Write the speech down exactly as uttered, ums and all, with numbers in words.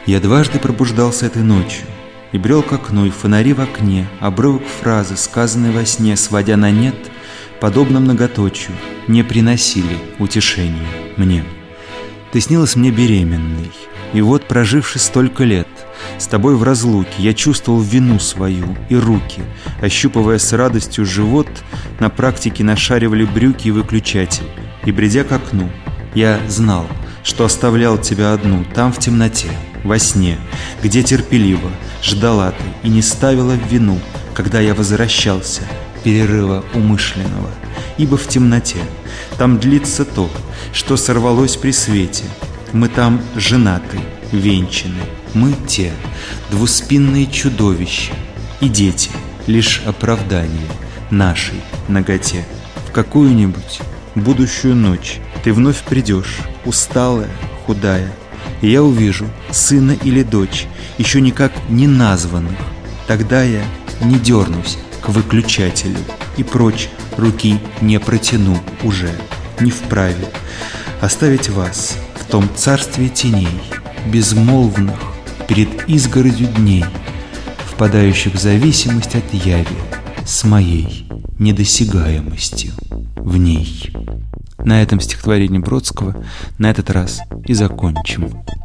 Я дважды пробуждался этой ночью и брел к окну, и фонари в окне, обрывок фразы, сказанной во сне, сводя на нет, подобно многоточию, не приносили утешения мне. Ты снилась мне беременной, и вот, проживши столько лет, с тобой в разлуке, я чувствовал вину свою и руки, ощупывая с радостью живот, на практике нашаривали брюки и выключатель, и, бредя к окну, я знал, что оставлял тебя одну там в темноте, во сне, где терпеливо ждала ты и не ставила в вину, когда я возвращался, перерыва умышленного, ибо в темноте там длится то, что сорвалось при свете. Мы там женаты, венчаны, мы те, двуспинные чудовища, и дети — лишь оправдание нашей наготе. В какую-нибудь будущую ночь ты вновь придешь, усталая, худая, и я увижу сына или дочь, еще никак не названных. Тогда я не дернусь к выключателю и прочь руки не протяну уже, не вправе оставить вас в том царстве теней, безмолвных перед изгородью дней, впадающих в зависимость от яви с моей недосягаемостью в ней. На этом стихотворение Бродского на этот раз и закончим.